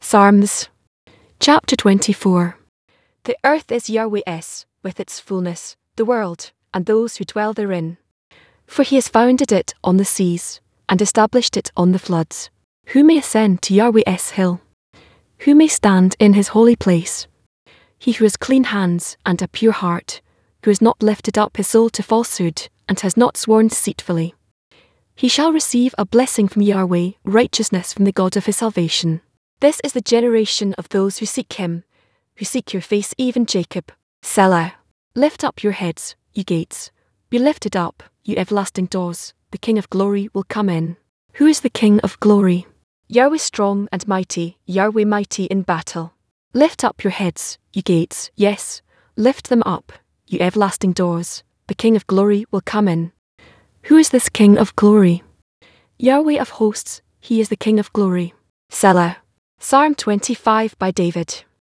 Psalms. Chapter 24. The earth is Yahweh's, with its fullness, the world, and those who dwell therein. For he has founded it on the seas, and established it on the floods. Who may ascend to Yahweh's hill? Who may stand in his holy place? He who has clean hands and a pure heart, who has not lifted up his soul to falsehood, and has not sworn deceitfully. He shall receive a blessing from Yahweh, righteousness from the God of his salvation. This is the generation of those who seek him, who seek your face, even Jacob. Selah. Lift up your heads, you gates. Be lifted up, you everlasting doors. The King of glory will come in. Who is the King of glory? Yahweh strong and mighty, Yahweh mighty in battle. Lift up your heads, you gates, yes, lift them up, you everlasting doors. The King of glory will come in. Who is this King of glory? Yahweh of hosts, he is the King of glory. Selah. Psalm 25 by David.